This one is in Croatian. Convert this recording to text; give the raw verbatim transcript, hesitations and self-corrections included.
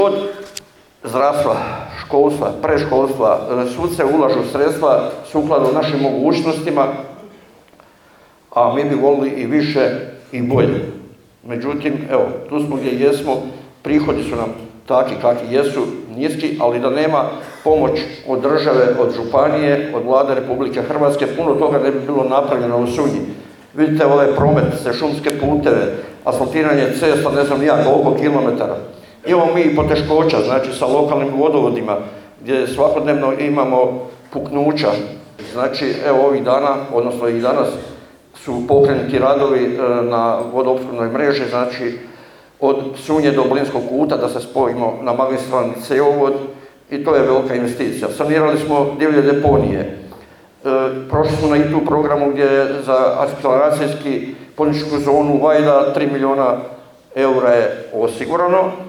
Od zdravstva, školstva, preškolstva, svud se ulažu sredstva sukladno našim mogućnostima, a mi bi volili i više i bolje. Međutim, evo, tu smo gdje jesmo, prihodi su nam takvi kakvi jesu, niski, ali da nema pomoć od države, od županije, od Vlade Republike Hrvatske, puno toga ne bi bilo napravljeno u Sunji. Vidite ovaj promet, sve šumske puteve, asfaltiranje cesta, ne znam nijak, koliko kilometara. Imamo mi i poteškoća, znači sa lokalnim vodovodima, gdje svakodnevno imamo puknuća. Znači, evo ovih dana, odnosno i danas, su pokrenuti radovi na vodoopskrbnoj mreži, znači od Sunje do Blinskog kuta da se spojimo na magistralni cjevovod i to je velika investicija. Sanirali smo divlje deponije. E, prošli smo na I T U programu gdje je za akceleracijski poduzetničku zonu Vajda tri milijuna eura je osigurano.